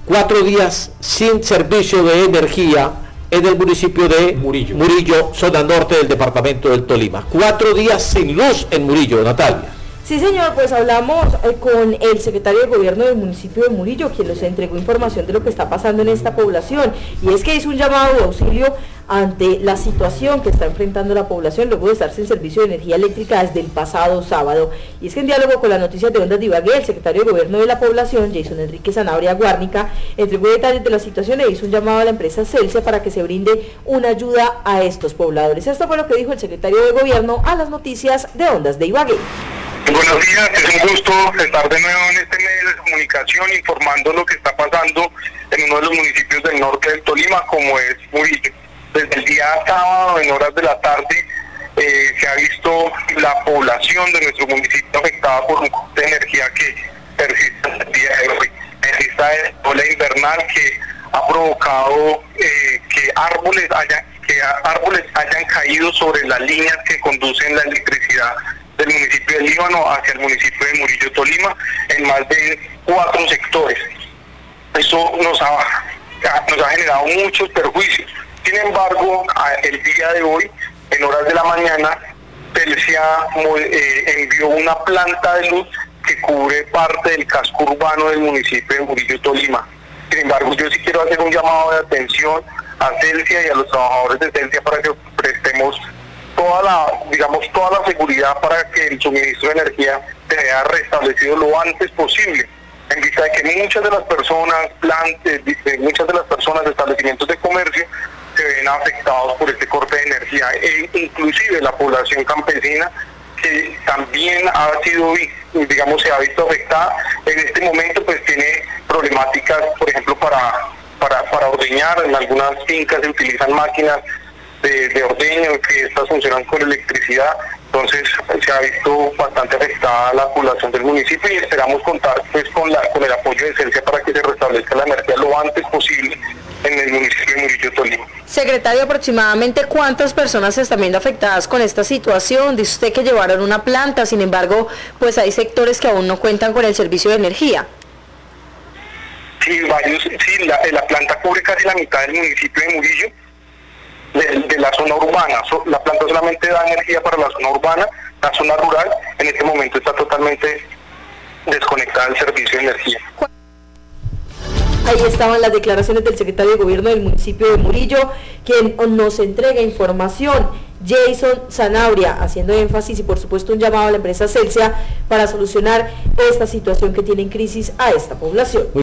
4 días sin servicio de energía en el municipio de Murillo, zona norte del departamento del Tolima. 4 días sin luz en Murillo, Natalia. Sí, señor, pues hablamos con el secretario de Gobierno del municipio de Murillo, quien nos entregó información de lo que está pasando en esta población, y es que hizo un llamado de auxilio ante la situación que está enfrentando la población luego de estar sin servicio de energía eléctrica desde el pasado sábado. Y es que en diálogo con las noticias de Ondas de Ibagué, el secretario de Gobierno de la población, Jason Enrique Zanabria Guárnica, entregó detalles de la situación e hizo un llamado a la empresa Celsia para que se brinde una ayuda a estos pobladores. Esto fue lo que dijo el secretario de Gobierno a las noticias de Ondas de Ibagué. Buenos días, es un gusto estar de nuevo en este medio de comunicación informando lo que está pasando en uno de los municipios del norte del Tolima, como es Murillo. Desde el día sábado, en horas de la tarde, se ha visto la población de nuestro municipio afectada por un corte de energía que persiste hasta el día de hoy. Esta ola invernal que ha provocado que árboles hayan caído sobre las líneas que conducen la electricidad del municipio de Líbano hacia el municipio de Murillo, Tolima, en más de 4 sectores. Eso nos ha generado muchos perjuicios. Sin embargo, el día de hoy, en horas de la mañana, Celsia envió una planta de luz que cubre parte del casco urbano del municipio de Murillo, Tolima. Sin embargo, yo sí quiero hacer un llamado de atención a Celsia y a los trabajadores de Celsia para que prestemos toda la seguridad para que el suministro de energía se vea restablecido lo antes posible, en vista de que muchas de las personas, establecimientos de comercio, se ven afectados por este corte de energía, e inclusive la población campesina, que también se ha visto afectada. En este momento pues tiene problemáticas, por ejemplo, para ordeñar. En algunas fincas se utilizan máquinas de ordeño, que estas funcionan con electricidad. Entonces se ha visto bastante afectada la población del municipio y esperamos contar pues con el apoyo de Celsia para que se restablezca la energía lo antes posible en el municipio de Murillo, Tolima. Secretario, aproximadamente ¿cuántas personas se están viendo afectadas con esta situación? Dice usted que llevaron una planta, sin embargo, pues hay sectores que aún no cuentan con el servicio de energía. Sí, la planta cubre casi la mitad del municipio de Murillo, de la zona urbana. La planta solamente da energía para la zona urbana. La zona rural en este momento está totalmente desconectada del servicio de energía. Ahí estaban las declaraciones del secretario de Gobierno del municipio de Murillo, quien nos entrega información, Jason Zanabria, haciendo énfasis y por supuesto un llamado a la empresa Celsia para solucionar esta situación que tiene en crisis a esta población.